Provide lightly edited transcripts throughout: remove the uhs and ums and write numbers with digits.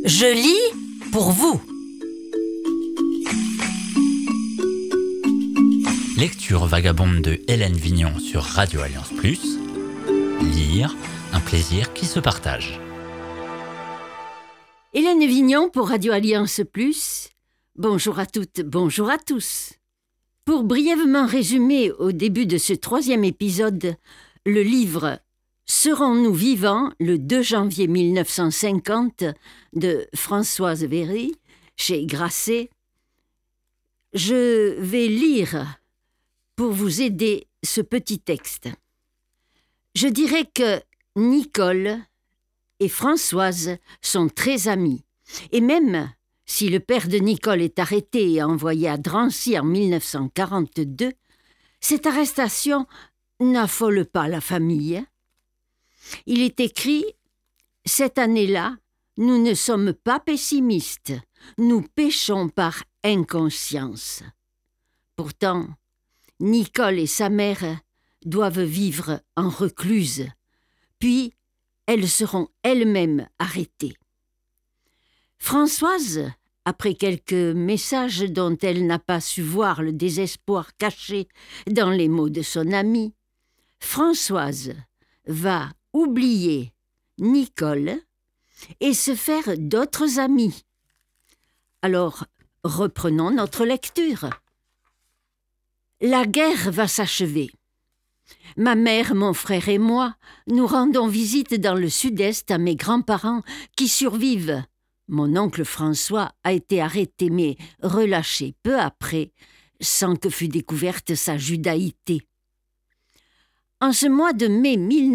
Je lis pour vous. Lecture vagabonde de Hélène Vignon sur Radio Alliance Plus. Lire, un plaisir qui se partage. Hélène Vignon pour Radio Alliance Plus. Bonjour à toutes, bonjour à tous. Pour brièvement résumer au début de ce 3e épisode, le livre « Serons-nous vivants ?» le 2 janvier 1950 de Françoise Véry, chez Grasset, je vais lire pour vous aider ce petit texte. Je dirais que Nicole et Françoise sont très amies, et même si le père de Nicole est arrêté et envoyé à Drancy en 1942, cette arrestation n'affole pas la famille. Il est écrit « Cette année-là, nous ne sommes pas pessimistes, nous péchons par inconscience. » Pourtant, Nicole et sa mère doivent vivre en recluse, puis elles seront elles-mêmes arrêtées. Françoise, après quelques messages dont elle n'a pas su voir le désespoir caché dans les mots de son amie, Françoise va oublier Nicole et se faire d'autres amis. Alors, reprenons notre lecture. La guerre va s'achever. Ma mère, mon frère et moi, nous rendons visite dans le sud-est à mes grands-parents qui survivent. Mon oncle François a été arrêté mais relâché peu après, sans que fût découverte sa judaïté. En ce mois de mai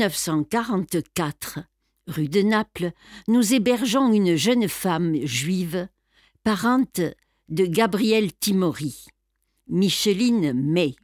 1944, rue de Naples, nous hébergeons une jeune femme juive, parente de Gabriel Timori, Micheline May.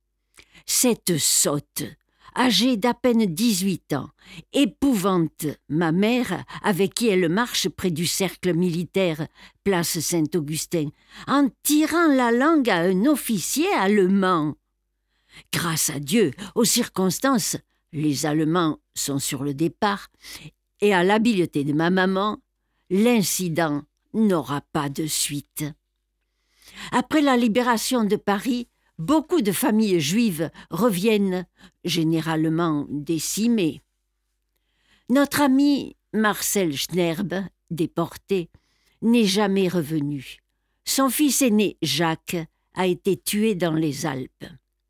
Cette sotte, âgée d'à peine 18 ans, épouvante ma mère avec qui elle marche près du cercle militaire place Saint-Augustin, en tirant la langue à un officier allemand. Grâce à Dieu, aux circonstances, les Allemands sont sur le départ, et à l'habileté de ma maman, l'incident n'aura pas de suite. Après la libération de Paris, beaucoup de familles juives reviennent, généralement décimées. Notre ami Marcel Schnerb, déporté, n'est jamais revenu. Son fils aîné, Jacques, a été tué dans les Alpes.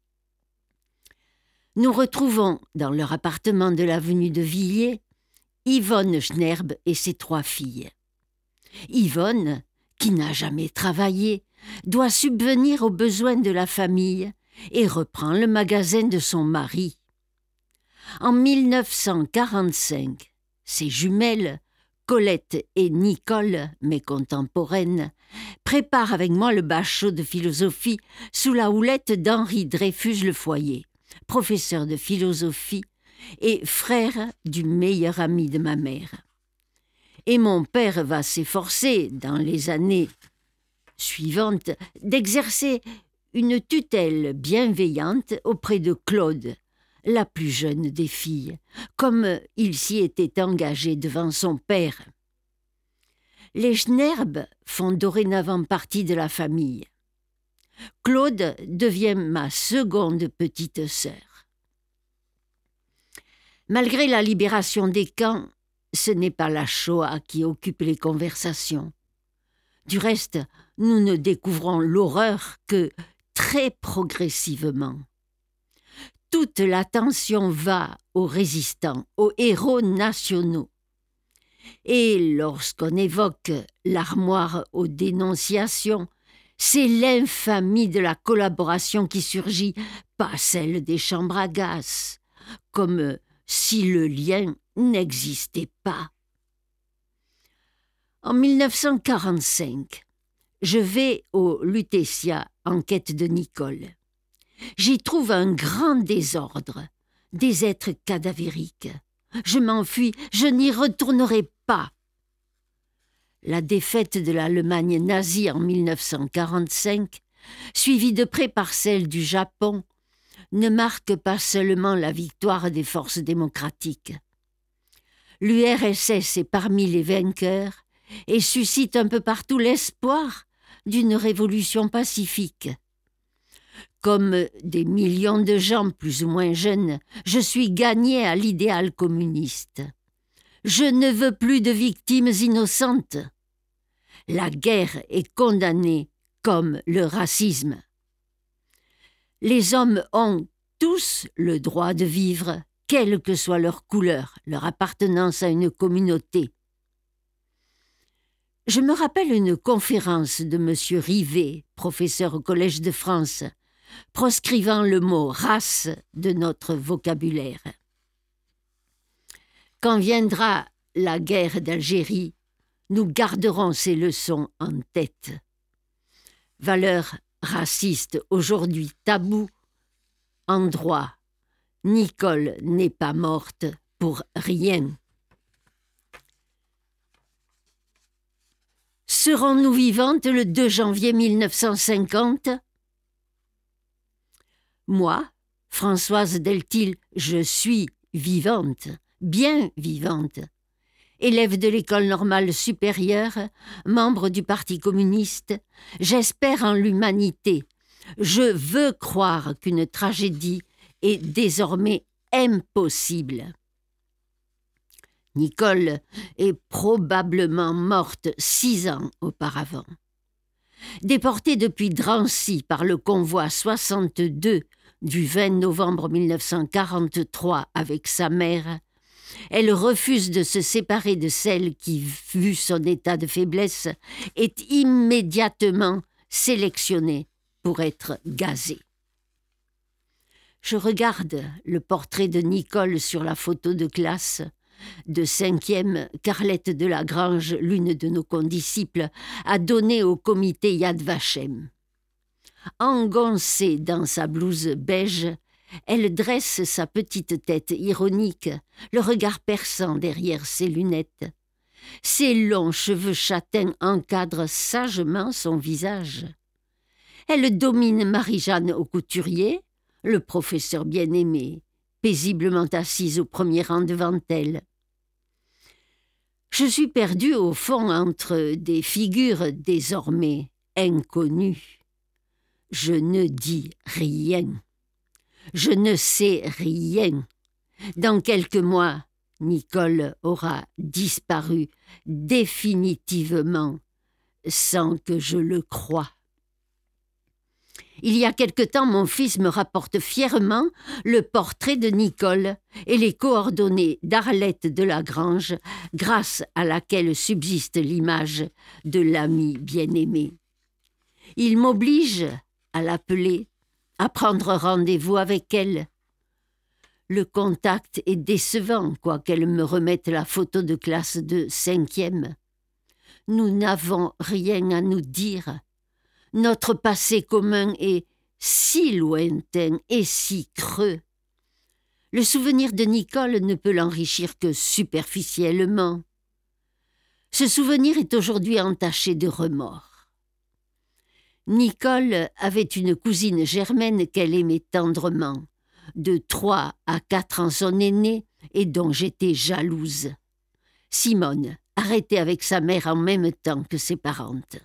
Nous retrouvons, dans leur appartement de l'avenue de Villiers, Yvonne Schnerb et ses 3 filles. Yvonne, qui n'a jamais travaillé, doit subvenir aux besoins de la famille et reprend le magasin de son mari. En 1945, ses jumelles, Colette et Nicole, mes contemporaines, préparent avec moi le bachot de philosophie sous la houlette d'Henri Dreyfus Le Foyer, professeur de philosophie et frère du meilleur ami de ma mère. Et mon père va s'efforcer, dans les années suivantes, d'exercer une tutelle bienveillante auprès de Claude, la plus jeune des filles, comme il s'y était engagé devant son père. Les Schnerb font dorénavant partie de la famille. Claude devient ma seconde petite sœur. Malgré la libération des camps, ce n'est pas la Shoah qui occupe les conversations. Du reste, nous ne découvrons l'horreur que très progressivement. Toute l'attention va aux résistants, aux héros nationaux. Et lorsqu'on évoque l'armoire aux dénonciations, c'est l'infamie de la collaboration qui surgit, pas celle des chambres à gaz, comme si le lien n'existait pas. En 1945, je vais au Lutetia en quête de Nicole. J'y trouve un grand désordre, des êtres cadavériques. Je m'enfuis, je n'y retournerai pas. La défaite de l'Allemagne nazie en 1945, suivie de près par celle du Japon, ne marque pas seulement la victoire des forces démocratiques. L'URSS est parmi les vainqueurs et suscite un peu partout l'espoir d'une révolution pacifique. Comme des millions de gens plus ou moins jeunes, je suis gagné à l'idéal communiste. Je ne veux plus de victimes innocentes. La guerre est condamnée comme le racisme. Les hommes ont tous le droit de vivre, quelle que soit leur couleur, leur appartenance à une communauté. Je me rappelle une conférence de M. Rivet, professeur au Collège de France, proscrivant le mot « race » de notre vocabulaire. Quand viendra la guerre d'Algérie, nous garderons ces leçons en tête. Valeurs racistes aujourd'hui tabou, en droit, Nicole n'est pas morte pour rien. Serons-nous vivantes le 2 janvier 1950 ? Moi, Françoise Deltil, je suis vivante, bien vivante. Élève de l'école normale supérieure, membre du Parti communiste, j'espère en l'humanité. Je veux croire qu'une tragédie est désormais impossible. Nicole est probablement morte 6 ans auparavant. Déportée depuis Drancy par le convoi 62 du 20 novembre 1943 avec sa mère, elle refuse de se séparer de celle qui, vu son état de faiblesse, est immédiatement sélectionnée pour être gazée. Je regarde le portrait de Nicole sur la photo de classe. De 5e, Carlette de Lagrange, l'une de nos condisciples, a donné au comité Yad Vashem. Engoncée dans sa blouse beige, elle dresse sa petite tête ironique, le regard perçant derrière ses lunettes. Ses longs cheveux châtains encadrent sagement son visage. Elle domine Marie-Jeanne au couturier, le professeur bien-aimé, paisiblement assise au premier rang devant elle. Je suis perdue au fond entre des figures désormais inconnues. Je ne dis rien. Je ne sais rien. Dans quelques mois, Nicole aura disparu définitivement, sans que je le croie. Il y a quelque temps, mon fils me rapporte fièrement le portrait de Nicole et les coordonnées d'Arlette de Lagrange, grâce à laquelle subsiste l'image de l'amie bien-aimée. Il m'oblige à l'appeler, à prendre rendez-vous avec elle. Le contact est décevant, quoiqu'elle me remette la photo de classe de 5e. Nous n'avons rien à nous dire. Notre passé commun est si lointain et si creux. Le souvenir de Nicole ne peut l'enrichir que superficiellement. Ce souvenir est aujourd'hui entaché de remords. Nicole avait une cousine germaine qu'elle aimait tendrement, de 3 à 4 ans son aînée, et dont j'étais jalouse. Simone, arrêtée avec sa mère en même temps que ses parentes.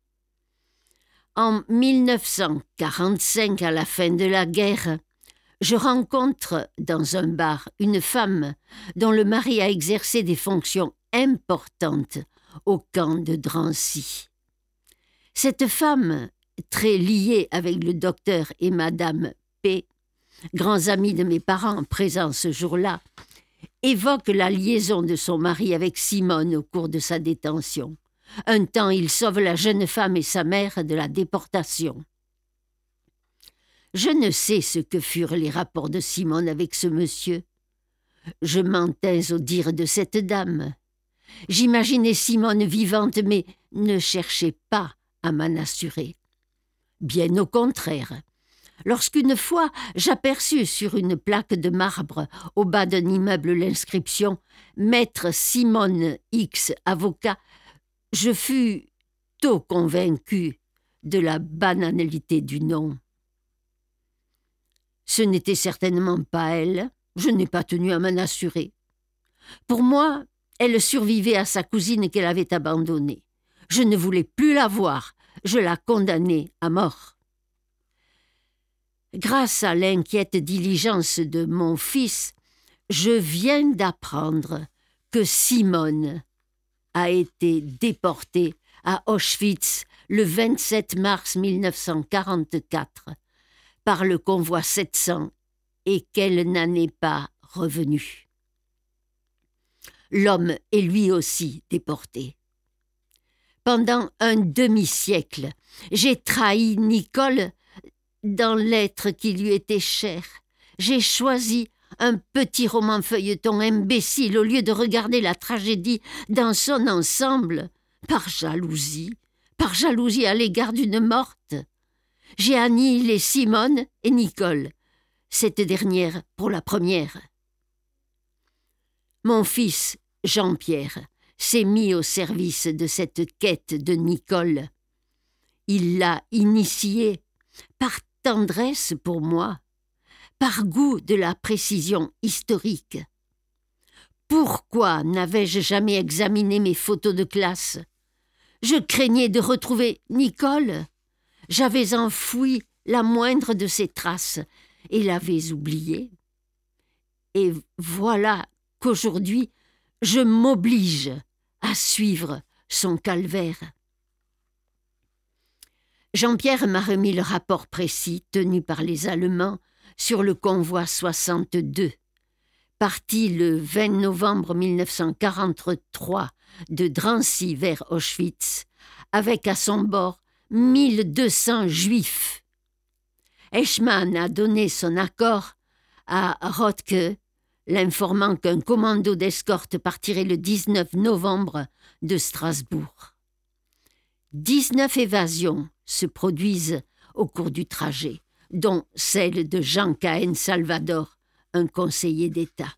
En 1945, à la fin de la guerre, je rencontre dans un bar une femme dont le mari a exercé des fonctions importantes au camp de Drancy. Cette femme, très liée avec le docteur et madame P., grands amis de mes parents présents ce jour-là, évoque la liaison de son mari avec Simone au cours de sa détention. Un temps, il sauve la jeune femme et sa mère de la déportation. Je ne sais ce que furent les rapports de Simone avec ce monsieur. Je m'en tais au dire de cette dame. J'imaginais Simone vivante, mais ne cherchais pas à m'en assurer. Bien au contraire. Lorsqu'une fois j'aperçus sur une plaque de marbre au bas d'un immeuble l'inscription « Maître Simone X, avocat », je fus tôt convaincu de la banalité du nom. Ce n'était certainement pas elle, je n'ai pas tenu à m'en assurer. Pour moi, Elle survivait à sa cousine qu'elle avait abandonnée. Je ne voulais plus la voir, je la condamnais à mort. Grâce à l'inquiète diligence de mon fils, je viens d'apprendre que Simone a été déportée à Auschwitz le 27 mars 1944 par le convoi 700 et qu'elle n'en est pas revenue. L'homme est lui aussi déporté. Pendant un demi-siècle, j'ai trahi Nicole dans l'être qui lui était cher. J'ai choisi un petit roman feuilleton imbécile au lieu de regarder la tragédie dans son ensemble, par jalousie à l'égard d'une morte. J'ai annihilé Simone et Nicole, cette dernière pour la première. Mon fils, Jean-Pierre, s'est mis au service de cette quête de Nicole. Il l'a initiée par tendresse pour moi, par goût de la précision historique. Pourquoi n'avais-je jamais examiné mes photos de classe? Je craignais de retrouver Nicole. J'avais enfoui la moindre de ses traces et l'avais oubliée. Et voilà qu'aujourd'hui, je m'oblige à suivre son calvaire. Jean-Pierre m'a remis le rapport précis tenu par les Allemands sur le convoi 62, parti le 20 novembre 1943 de Drancy vers Auschwitz, avec à son bord 1200 Juifs. Eichmann a donné son accord à Rothke, l'informant qu'un commando d'escorte partirait le 19 novembre de Strasbourg. 19 évasions se produisent au cours du trajet, dont celle de Jean Cahen Salvador, un conseiller d'État.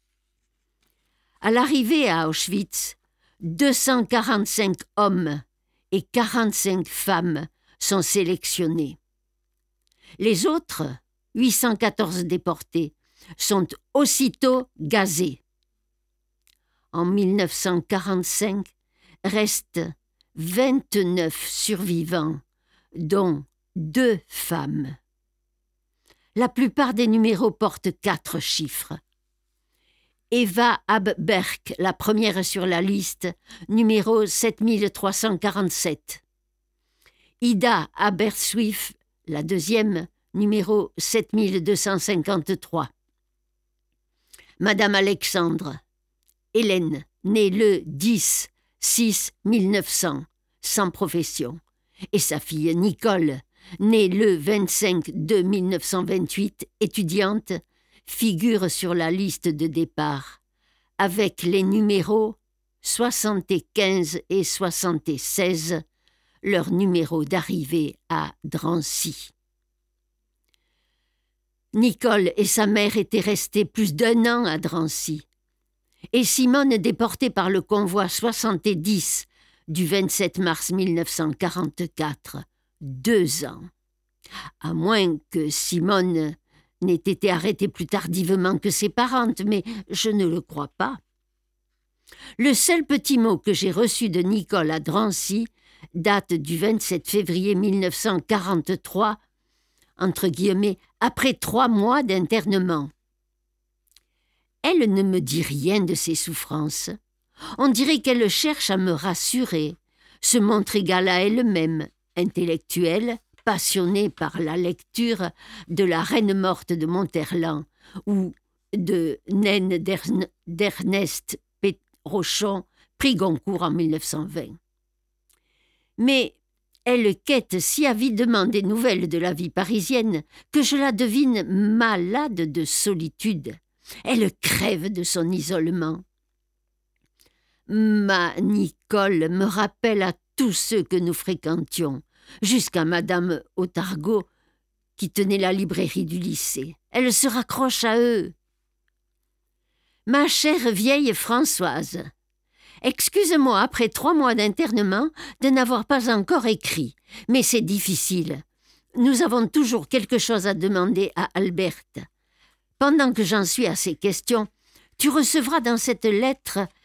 À l'arrivée à Auschwitz, 245 hommes et 45 femmes sont sélectionnés. Les autres, 814 déportés, sont aussitôt gazés. En 1945, restent 29 survivants, dont 2 femmes. La plupart des numéros portent 4 chiffres. Eva Abberk, la première sur la liste, numéro 7347. Ida Aberswif, la deuxième, numéro 7253. Madame Alexandre, Hélène, née le 10-6-1900, sans profession, et sa fille Nicole, née le 25-2-1928, étudiante, figurent sur la liste de départ, avec les numéros 75 et 76, leur numéro d'arrivée à Drancy. Nicole et sa mère étaient restées plus d'1 an à Drancy, et Simone déportée par le convoi 70 du 27 mars 1944, 2 ans. À moins que Simone n'ait été arrêtée plus tardivement que ses parentes, mais je ne le crois pas. Le seul petit mot que j'ai reçu de Nicole à Drancy date du 27 février 1943, entre guillemets, après 3 mois d'internement. Elle ne me dit rien de ses souffrances. On dirait qu'elle cherche à me rassurer, se montre égale à elle-même, intellectuelle, passionnée par la lecture de La Reine morte de Monterland ou de Naine d'Ernest Rochon, prix Goncourt en 1920. Mais elle quête si avidement des nouvelles de la vie parisienne que je la devine malade de solitude. Elle crève de son isolement. Ma Nicole me rappelle à tous ceux que nous fréquentions, jusqu'à Madame Autargot, qui tenait la librairie du lycée. Elle se raccroche à eux. Ma chère vieille Françoise, excuse-moi après 3 mois d'internement de n'avoir pas encore écrit, mais c'est difficile. Nous avons toujours quelque chose à demander à Alberte. Pendant que j'en suis à ces questions, tu recevras dans cette lettre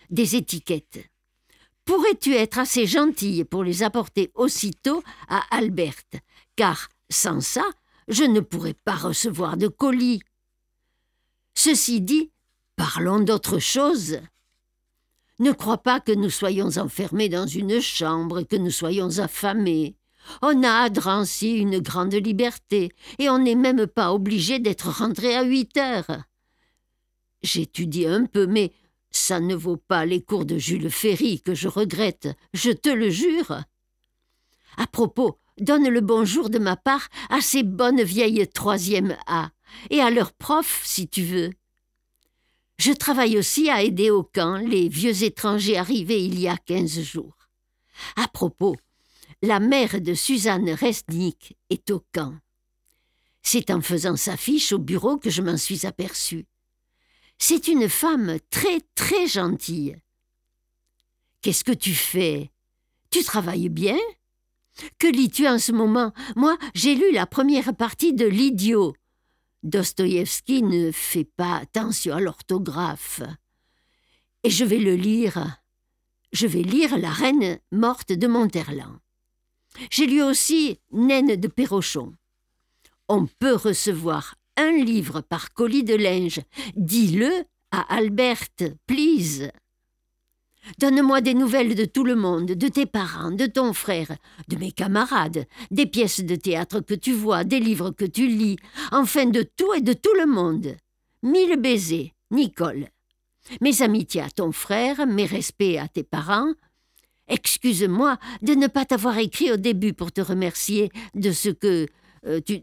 des étiquettes. Pourrais-tu être assez gentille pour les apporter aussitôt à Alberte, car sans ça, je ne pourrais pas recevoir de colis. Ceci dit, parlons d'autre chose. Ne crois pas que nous soyons enfermés dans une chambre et que nous soyons affamés. On a à Drancy une grande liberté et on n'est même pas obligé d'être rentré à 8 heures. J'étudie un peu, mais ça ne vaut pas les cours de Jules Ferry que je regrette, je te le jure. À propos, donne le bonjour de ma part à ces bonnes vieilles 3e A et à leurs profs si tu veux. Je travaille aussi à aider au camp les vieux étrangers arrivés il y a 15 jours. À propos, la mère de Suzanne Resnick est au camp. C'est en faisant sa fiche au bureau que je m'en suis aperçue. C'est une femme très, très gentille. Qu'est-ce que tu fais? Tu travailles bien? Que lis-tu en ce moment? Moi, j'ai lu la première partie de L'Idiot. Dostoïevski ne fait pas attention à l'orthographe. Et je vais le lire. Je vais lire La Reine morte de Monterland. J'ai lu aussi Naine de Perrochon. On peut recevoir un livre par colis de linge. Dis-le à Alberte, please. Donne-moi des nouvelles de tout le monde, de tes parents, de ton frère, de mes camarades, des pièces de théâtre que tu vois, des livres que tu lis, enfin de tout et de tout le monde. 1000 baisers, Nicole. Mes amitiés à ton frère, mes respects à tes parents. Excuse-moi de ne pas t'avoir écrit au début pour te remercier de ce que tu...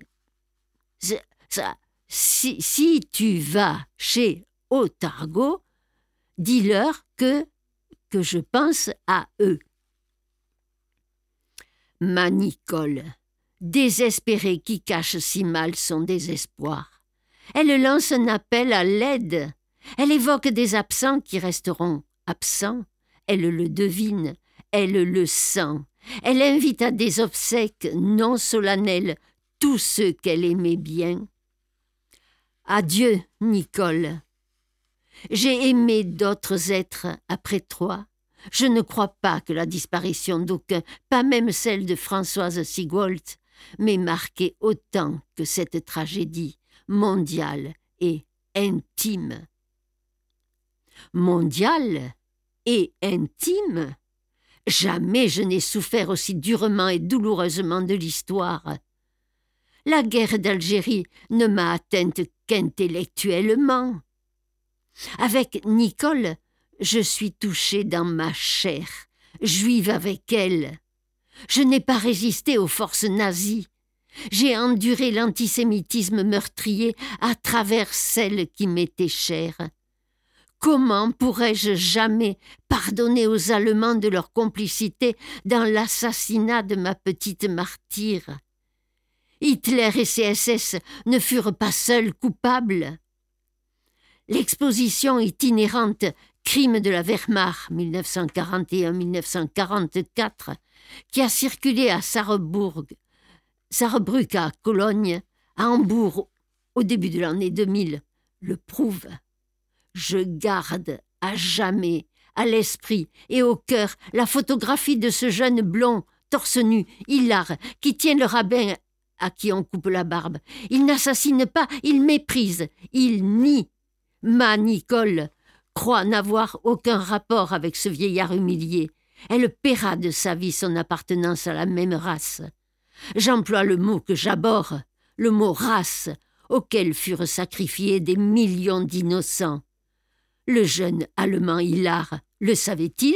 Si tu vas chez Otargo, dis-leur que je pense à eux. Ma Nicole, désespérée qui cache si mal son désespoir. Elle lance un appel à l'aide. Elle évoque des absents qui resteront absents. Elle le devine, elle le sent. Elle invite à des obsèques non solennelles tous ceux qu'elle aimait bien. Adieu, Nicole. J'ai aimé d'autres êtres après toi. Je ne crois pas que la disparition d'aucun, pas même celle de Françoise Sigwalt, m'ait marqué autant que cette tragédie mondiale et intime. Mondiale et intime? Jamais je n'ai souffert aussi durement et douloureusement de l'histoire. La guerre d'Algérie ne m'a atteinte qu'intellectuellement. Avec Nicole, je suis touchée dans ma chair, juive avec elle. Je n'ai pas résisté aux forces nazies. J'ai enduré l'antisémitisme meurtrier à travers celle qui m'était chère. Comment pourrais-je jamais pardonner aux Allemands de leur complicité dans l'assassinat de ma petite martyre? Hitler et ses SS ne furent pas seuls coupables. L'exposition itinérante Crimes de la Wehrmacht 1941-1944, qui a circulé à Saarbrück, à Cologne, à Hambourg au début de l'année 2000, le prouve. Je garde à jamais à l'esprit et au cœur la photographie de ce jeune blond, torse nu, hilar, qui tient le rabbin à qui on coupe la barbe. Il n'assassine pas, il méprise, il nie. Ma Nicole croit n'avoir aucun rapport avec ce vieillard humilié. Elle paiera de sa vie son appartenance à la même race. J'emploie le mot que j'abhorre, le mot race, auquel furent sacrifiés des millions d'innocents. Le jeune Allemand hilar le savait-il?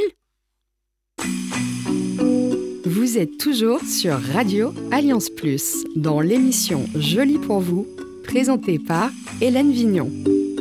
Vous êtes toujours sur Radio Alliance Plus, dans l'émission Je lis pour vous, présentée par Hélène Vignon.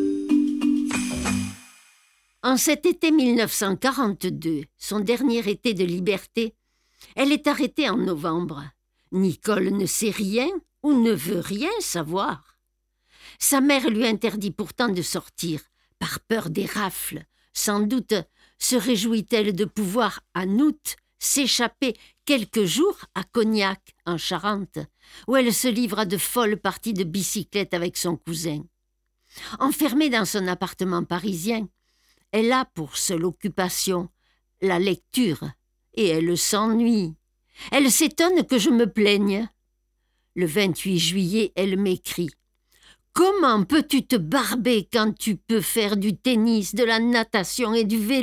En cet été 1942, son dernier été de liberté, elle est arrêtée en novembre. Nicole ne sait rien ou ne veut rien savoir. Sa mère lui interdit pourtant de sortir, par peur des rafles. Sans doute se réjouit-elle de pouvoir, en août, s'échapper quelques jours à Cognac, en Charente, où elle se livre à de folles parties de bicyclette avec son cousin. Enfermée dans son appartement parisien, Elle a pour seule occupation la lecture, et elle s'ennuie. Elle s'étonne que je me plaigne. Le 28 juillet, elle m'écrit « Comment peux-tu te barber quand tu peux faire du tennis, de la natation et du vélo ?»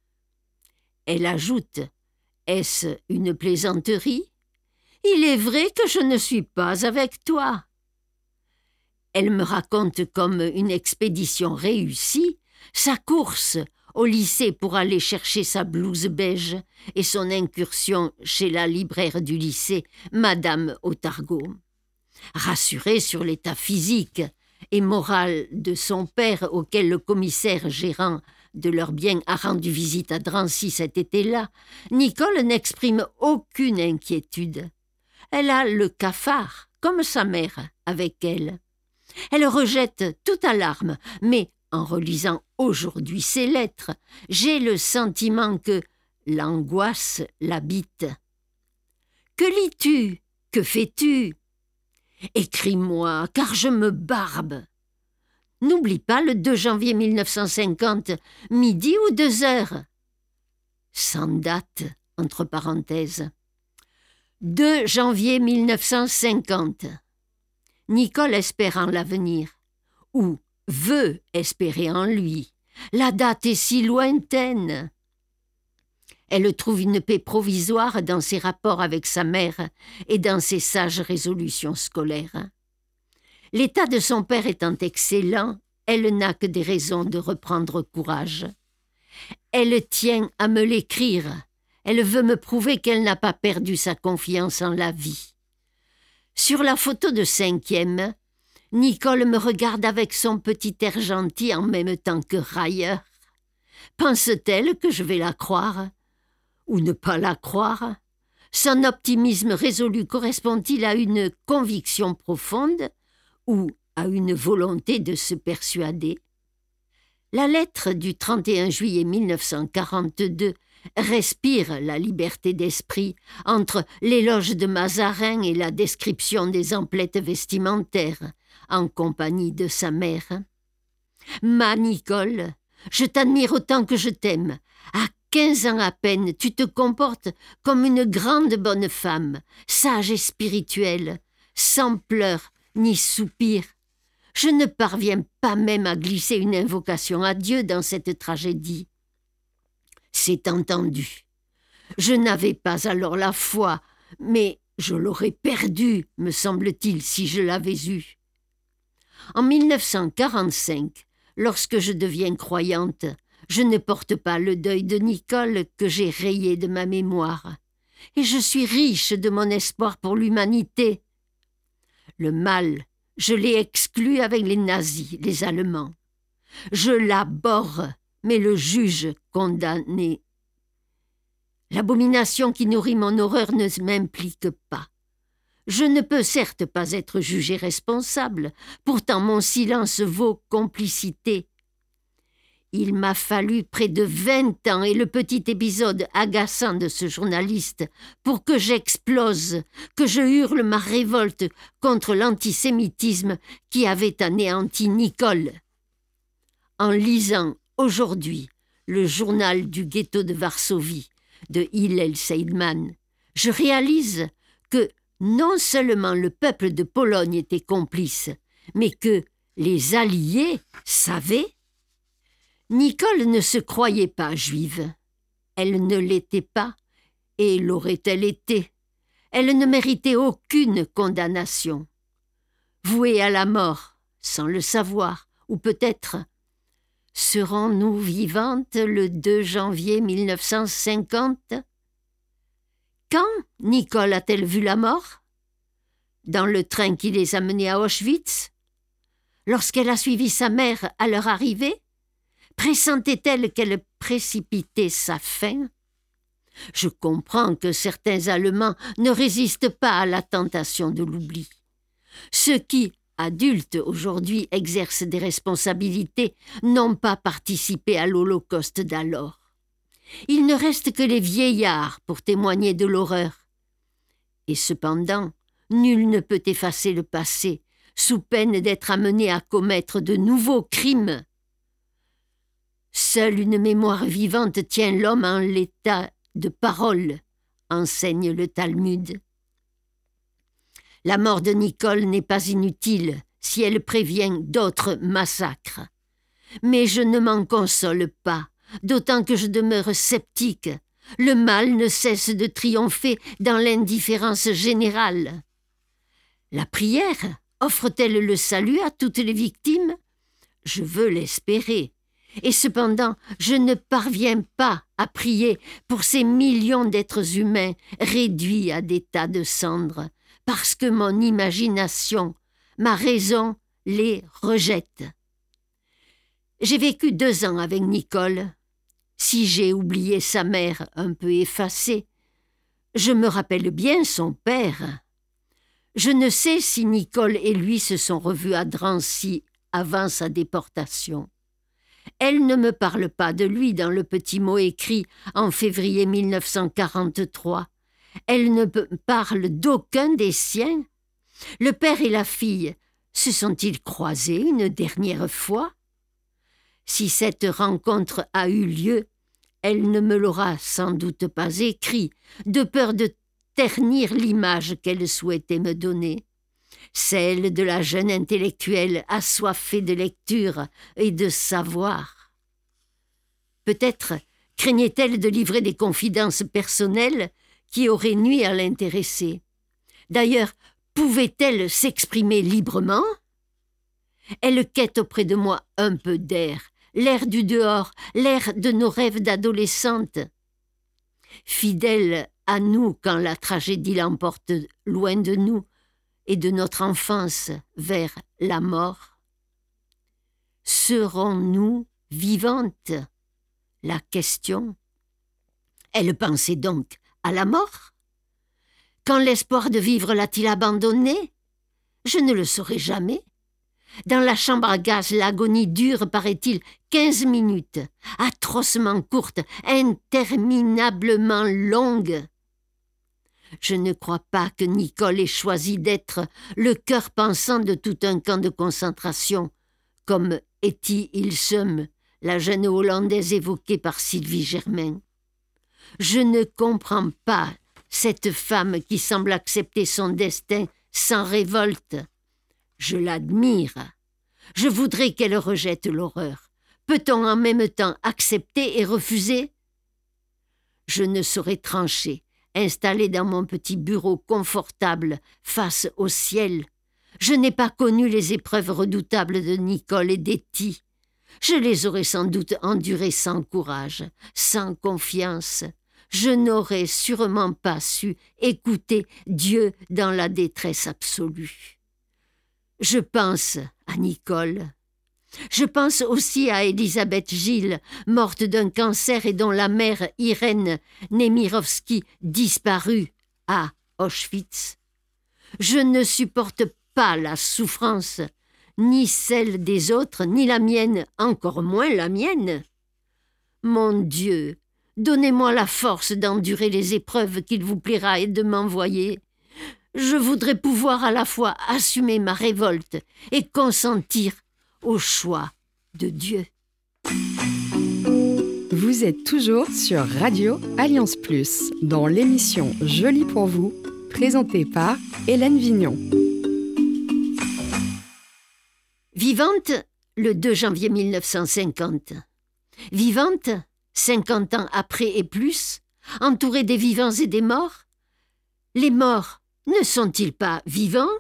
Elle ajoute « Est-ce une plaisanterie ? Il est vrai que je ne suis pas avec toi. » Elle me raconte comme une expédition réussie sa course au lycée pour aller chercher sa blouse beige et son incursion chez la libraire du lycée, Madame Autargot. Rassurée sur l'état physique et moral de son père auquel le commissaire gérant de leurs biens a rendu visite à Drancy cet été-là, Nicole n'exprime aucune inquiétude. Elle a le cafard, comme sa mère, avec elle. Elle rejette toute alarme, mais en relisant aujourd'hui ses lettres, j'ai le sentiment que l'angoisse l'habite. Que lis-tu ? Que fais-tu ? Écris-moi, car je me barbe. N'oublie pas le 2 janvier 1950, midi ou 2 heures. Sans date, entre parenthèses. 2 janvier 1950. Nicole espère en l'avenir, ou veut espérer en lui. La date est si lointaine. Elle trouve une paix provisoire dans ses rapports avec sa mère et dans ses sages résolutions scolaires. L'état de son père étant excellent, elle n'a que des raisons de reprendre courage. Elle tient à me l'écrire. Elle veut me prouver qu'elle n'a pas perdu sa confiance en la vie. Sur la photo de 5e, Nicole me regarde avec son petit air gentil en même temps que railleur. Pense-t-elle que je vais la croire ? Ou ne pas la croire ? Son optimisme résolu correspond-il à une conviction profonde ou à une volonté de se persuader ? La lettre du 31 juillet 1942 respire la liberté d'esprit entre l'éloge de Mazarin et la description des emplettes vestimentaires en compagnie de sa mère. Ma Nicole, je t'admire autant que je t'aime. À 15 ans à peine, tu te comportes comme une grande bonne femme, sage et spirituelle, sans pleurs ni soupirs. Je ne parviens pas même à glisser une invocation à Dieu dans cette tragédie. C'est entendu. Je n'avais pas alors la foi, mais je l'aurais perdue, me semble-t-il, si je l'avais eue. En 1945, lorsque je deviens croyante, je ne porte pas le deuil de Nicole que j'ai rayé de ma mémoire. Et je suis riche de mon espoir pour l'humanité. Le mal, je l'ai exclu avec les nazis, les Allemands. Je l'abhorre, mais le juge condamné. L'abomination qui nourrit mon horreur ne m'implique pas. Je ne peux certes pas être jugé responsable, pourtant mon silence vaut complicité. Il m'a fallu près de 20 ans et le petit épisode agaçant de ce journaliste pour que j'explose, que je hurle ma révolte contre l'antisémitisme qui avait anéanti Nicole. En lisant aujourd'hui le journal du ghetto de Varsovie de Hillel Seidman, je réalise que non seulement le peuple de Pologne était complice, mais que les Alliés savaient. Nicole ne se croyait pas juive. Elle ne l'était pas, et l'aurait-elle été. Elle ne méritait aucune condamnation. Vouée à la mort, sans le savoir, ou peut-être serons-nous vivantes le 2 janvier 1950 ? Quand Nicole a-t-elle vu la mort ? Dans le train qui les a menés à Auschwitz ? Lorsqu'elle a suivi sa mère à leur arrivée ? Pressentait-elle qu'elle précipitait sa fin ? Je comprends que certains Allemands ne résistent pas à la tentation de l'oubli. Ceux qui, adultes aujourd'hui, exercent des responsabilités n'ont pas participé à l'Holocauste d'alors. Il ne reste que les vieillards pour témoigner de l'horreur. Et cependant, nul ne peut effacer le passé, sous peine d'être amené à commettre de nouveaux crimes. Seule une mémoire vivante tient l'homme en l'état de parole, enseigne le Talmud. La mort de Nicole n'est pas inutile si elle prévient d'autres massacres. Mais je ne m'en console pas, d'autant que je demeure sceptique. Le mal ne cesse de triompher dans l'indifférence générale. La prière offre-t-elle le salut à toutes les victimes? Je veux l'espérer. Et cependant, je ne parviens pas à prier pour ces millions d'êtres humains réduits à des tas de cendres, parce que mon imagination, ma raison, les rejette. J'ai vécu 2 ans avec Nicole. Si j'ai oublié sa mère un peu effacée, je me rappelle bien son père. Je ne sais si Nicole et lui se sont revus à Drancy avant sa déportation. Elle ne me parle pas de lui dans le petit mot écrit en février 1943. Elle ne me parle d'aucun des siens. Le père et la fille se sont-ils croisés une dernière fois? Si cette rencontre a eu lieu, elle ne me l'aura sans doute pas écrit, de peur de ternir l'image qu'elle souhaitait me donner, celle de la jeune intellectuelle assoiffée de lecture et de savoir. Peut-être craignait-elle de livrer des confidences personnelles qui auraient nui à l'intéressée. D'ailleurs, pouvait-elle s'exprimer librement? Elle quête auprès de moi un peu d'air, l'air du dehors, l'air de nos rêves d'adolescente. Fidèle à nous quand la tragédie l'emporte loin de nous et de notre enfance vers la mort. Serons-nous vivantes? La question. Elle pensait donc à la mort? Quand l'espoir de vivre l'a-t-il abandonnée? Je ne le saurai jamais. Dans la chambre à gaz, l'agonie dure, paraît-il, 15 minutes, atrocement courte, interminablement longue. Je ne crois pas que Nicole ait choisi d'être le cœur pensant de tout un camp de concentration, comme Etty Hillesum, la jeune Hollandaise évoquée par Sylvie Germain. Je ne comprends pas cette femme qui semble accepter son destin sans révolte. Je l'admire. Je voudrais qu'elle rejette l'horreur. Peut-on en même temps accepter et refuser? Je ne saurais trancher, installé dans mon petit bureau confortable face au ciel. Je n'ai pas connu les épreuves redoutables de Nicole et d'Etty. Je les aurais sans doute endurées sans courage, sans confiance. Je n'aurais sûrement pas su écouter Dieu dans la détresse absolue. Je pense à Nicole. Je pense aussi à Elisabeth Gilles, morte d'un cancer et dont la mère Irène Nemirovsky disparut à Auschwitz. Je ne supporte pas la souffrance, ni celle des autres, ni la mienne, encore moins la mienne. Mon Dieu, donnez-moi la force d'endurer les épreuves qu'il vous plaira et de m'envoyer. Je voudrais pouvoir à la fois assumer ma révolte et consentir au choix de Dieu. Vous êtes toujours sur Radio Alliance Plus, dans l'émission Je lis pour vous, présentée par Hélène Vignon. Vivante, le 2 janvier 1950. Vivante, 50 ans après et plus, entourée des vivants et des morts. Les morts ne sont-ils pas vivants?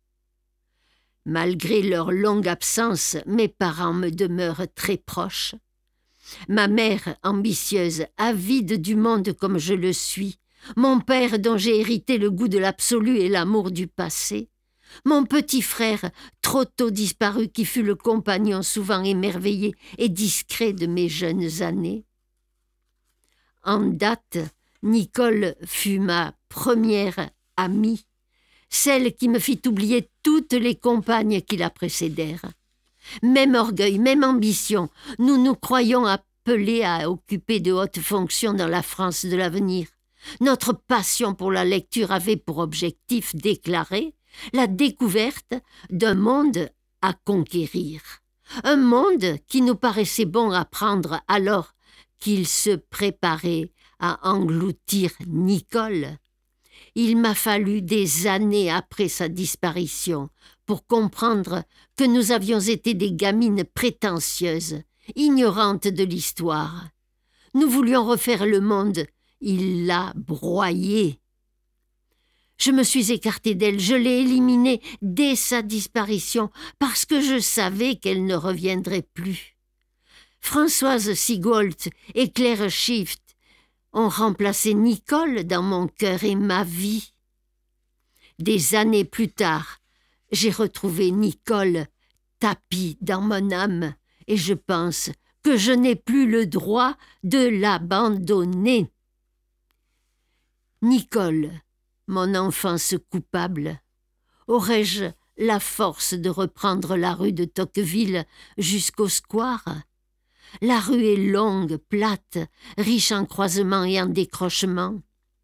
Malgré leur longue absence, mes parents me demeurent très proches. Ma mère, ambitieuse, avide du monde comme je le suis. Mon père, dont j'ai hérité le goût de l'absolu et l'amour du passé. Mon petit frère, trop tôt disparu, qui fut le compagnon souvent émerveillé et discret de mes jeunes années. En date, Nicole fut ma première amie, celle qui me fit oublier toutes les compagnes qui la précédèrent. Même orgueil, même ambition, nous nous croyons appelés à occuper de hautes fonctions dans la France de l'avenir. Notre passion pour la lecture avait pour objectif déclaré la découverte d'un monde à conquérir. Un monde qui nous paraissait bon à prendre alors qu'il se préparait à engloutir Nicole. Il m'a fallu des années après sa disparition pour comprendre que nous avions été des gamines prétentieuses, ignorantes de l'histoire. Nous voulions refaire le monde, il l'a broyé. Je me suis écartée d'elle, je l'ai éliminée dès sa disparition parce que je savais qu'elle ne reviendrait plus. Françoise Sigoldt et Claire Schiff ont remplacé Nicole dans mon cœur et ma vie. Des années plus tard, j'ai retrouvé Nicole tapie dans mon âme et je pense que je n'ai plus le droit de l'abandonner. Nicole, mon enfance coupable, aurais-je la force de reprendre la rue de Tocqueville jusqu'au square? La rue est longue, plate, riche en croisements et en décrochements.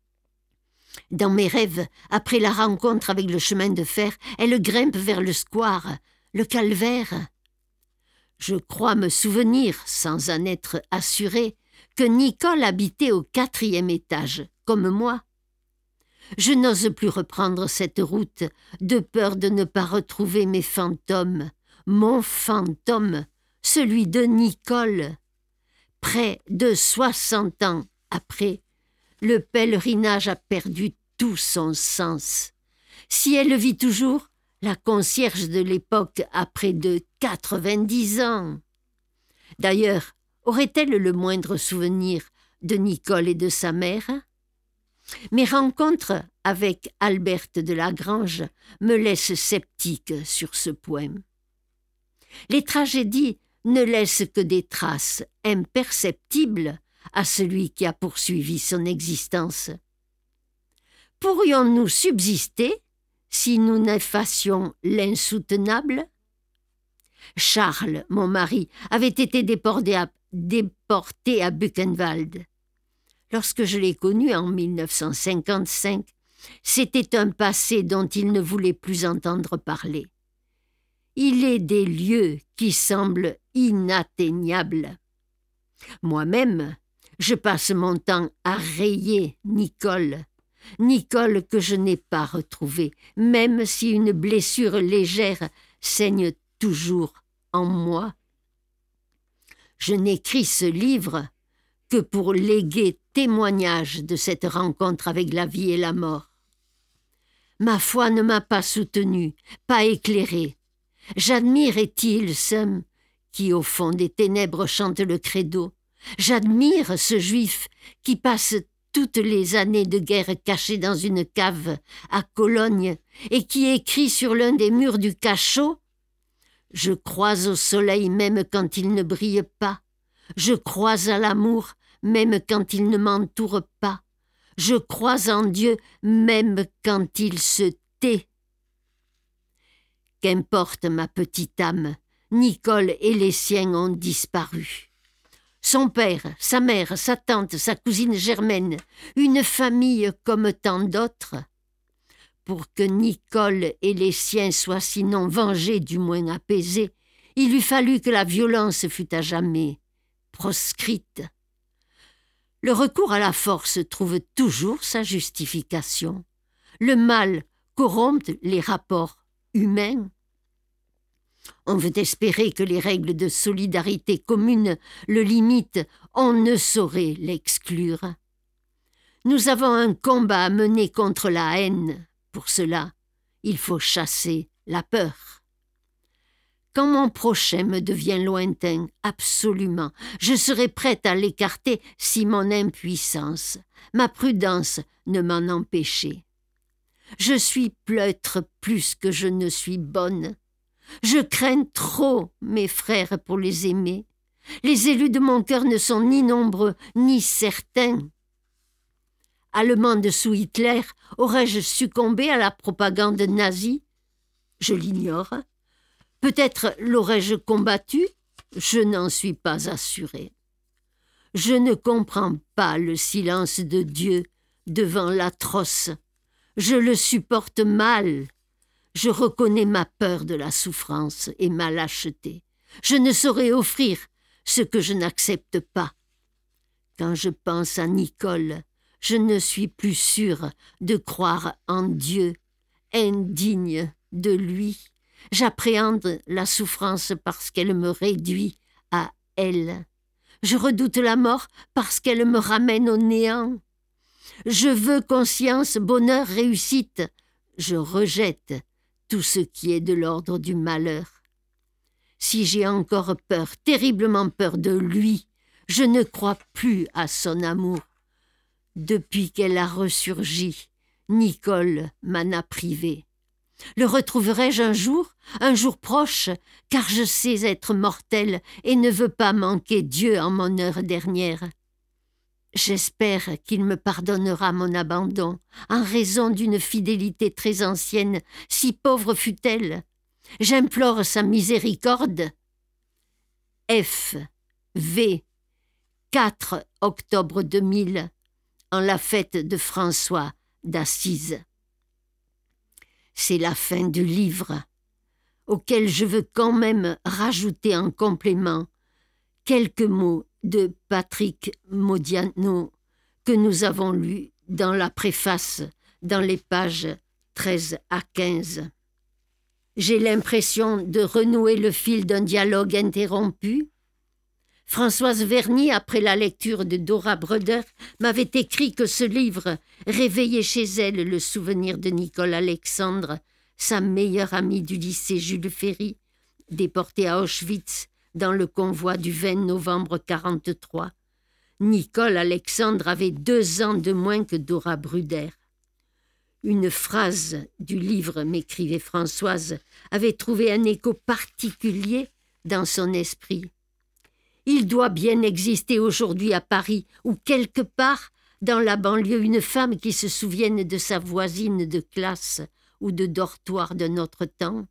Dans mes rêves, après la rencontre avec le chemin de fer, elle grimpe vers le square, le calvaire. Je crois me souvenir, sans en être assuré, que Nicole habitait au 4e étage, comme moi. Je n'ose plus reprendre cette route, de peur de ne pas retrouver mes fantômes, mon fantôme, celui de Nicole. Près de 60 ans après, le pèlerinage a perdu tout son sens. Si elle vit toujours, la concierge de l'époque a près de 90 ans. D'ailleurs, aurait-elle le moindre souvenir de Nicole et de sa mère? Mes rencontres avec Alberte de Lagrange me laissent sceptique sur ce point. Les tragédies ne laissent que des traces imperceptibles à celui qui a poursuivi son existence. Pourrions-nous subsister si nous n'effacions l'insoutenable? Charles, mon mari, avait été déporté à Buchenwald. Lorsque je l'ai connu en 1955, c'était un passé dont il ne voulait plus entendre parler. Il est des lieux qui semblent inatteignables. Moi-même, je passe mon temps à rayer Nicole que je n'ai pas retrouvée, même si une blessure légère saigne toujours en moi. Je n'écris ce livre que pour léguer témoignage de cette rencontre avec la vie et la mort. Ma foi ne m'a pas soutenue, pas éclairée. J'admire Étienne Sum, qui au fond des ténèbres chante le credo. J'admire ce juif qui passe toutes les années de guerre caché dans une cave à Cologne et qui écrit sur l'un des murs du cachot « Je crois au soleil même quand il ne brille pas. Je crois à l'amour même quand il ne m'entoure pas. Je crois en Dieu même quand il se tait. » Qu'importe ma petite âme, Nicole et les siens ont disparu. Son père, sa mère, sa tante, sa cousine Germaine, une famille comme tant d'autres. Pour que Nicole et les siens soient sinon vengés, du moins apaisés, il eût fallu que la violence fût à jamais proscrite. Le recours à la force trouve toujours sa justification. Le mal corrompt les rapports humains. On veut espérer que les règles de solidarité commune le limitent, on ne saurait l'exclure. Nous avons un combat à mener contre la haine. Pour cela, il faut chasser la peur. Quand mon prochain me devient lointain, absolument, je serai prête à l'écarter si mon impuissance, ma prudence ne m'en empêchait. Je suis pleutre plus que je ne suis bonne. Je crains trop mes frères pour les aimer. Les élus de mon cœur ne sont ni nombreux ni certains. Allemande sous Hitler, aurais-je succombé à la propagande nazie? Je l'ignore. Peut-être l'aurais-je combattu? Je n'en suis pas assuré. Je ne comprends pas le silence de Dieu devant l'atroce. Je le supporte mal. Je reconnais ma peur de la souffrance et ma lâcheté. Je ne saurais offrir ce que je n'accepte pas. Quand je pense à Nicole, je ne suis plus sûre de croire en Dieu, indigne de lui. J'appréhende la souffrance parce qu'elle me réduit à elle. Je redoute la mort parce qu'elle me ramène au néant. Je veux conscience, bonheur, réussite. Je rejette tout ce qui est de l'ordre du malheur. Si j'ai encore peur, terriblement peur de lui, je ne crois plus à son amour. Depuis qu'elle a ressurgi, Nicole m'en a privé. Le retrouverai-je un jour proche, car je sais être mortelle et ne veux pas manquer Dieu en mon heure dernière. J'espère qu'il me pardonnera mon abandon, en raison d'une fidélité très ancienne, si pauvre fût-elle. J'implore sa miséricorde. F. V. 4 octobre 2000, en la fête de François d'Assise. C'est la fin du livre, auquel je veux quand même rajouter en complément quelques mots de Patrick Modiano que nous avons lus dans la préface, dans les pages 13 à 15. J'ai l'impression de renouer le fil d'un dialogue interrompu. Françoise Verny, après la lecture de Dora Bruder, m'avait écrit que ce livre réveillait chez elle le souvenir de Nicole Alexandre, sa meilleure amie du lycée Jules Ferry, déportée à Auschwitz dans le convoi du 20 novembre 1943. Nicole Alexandre avait 2 ans de moins que Dora Bruder. Une phrase du livre, m'écrivait Françoise, avait trouvé un écho particulier dans son esprit. Il doit bien exister aujourd'hui à Paris ou quelque part dans la banlieue une femme qui se souvienne de sa voisine de classe ou de dortoir d'un autre temps.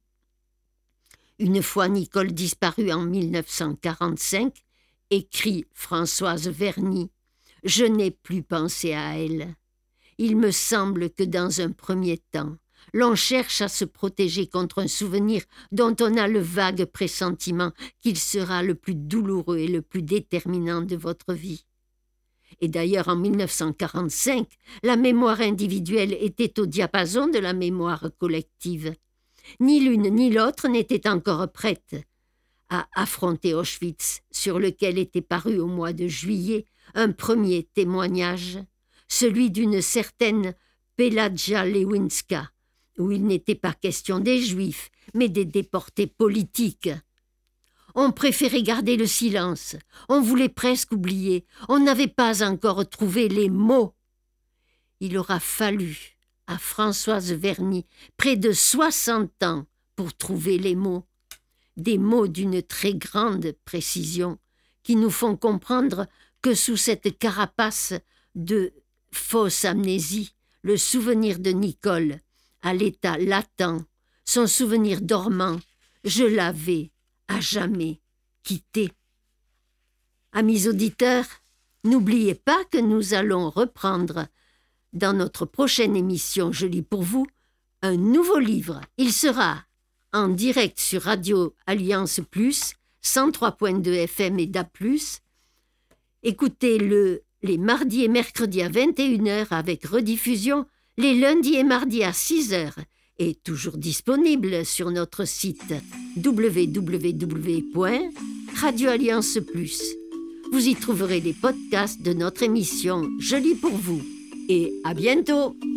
Une fois Nicole disparue en 1945, écrit Françoise Verny, je n'ai plus pensé à elle. Il me semble que dans un premier temps, l'on cherche à se protéger contre un souvenir dont on a le vague pressentiment qu'il sera le plus douloureux et le plus déterminant de votre vie. Et d'ailleurs, en 1945, la mémoire individuelle était au diapason de la mémoire collective. Ni l'une ni l'autre n'était encore prête à affronter Auschwitz, sur lequel était paru au mois de juillet un premier témoignage, celui d'une certaine Peladja Lewinska, où il n'était pas question des Juifs, mais des déportés politiques. On préférait garder le silence, on voulait presque oublier, on n'avait pas encore trouvé les mots. Il aura fallu à Françoise Verny près de 60 ans pour trouver les mots, des mots d'une très grande précision, qui nous font comprendre que sous cette carapace de fausse amnésie, le souvenir de Nicole, à l'état latent, son souvenir dormant, je l'avais à jamais quitté. Amis auditeurs, n'oubliez pas que nous allons reprendre dans notre prochaine émission Je lis pour vous un nouveau livre. Il sera en direct sur Radio Alliance Plus, 103.2 FM et DA+. Écoutez-le les mardis et mercredis à 21h avec rediffusion les lundis et mardis à 6h et toujours disponible sur notre site www.radioalliance+. Vous y trouverez les podcasts de notre émission Je lis pour vous. Et à bientôt!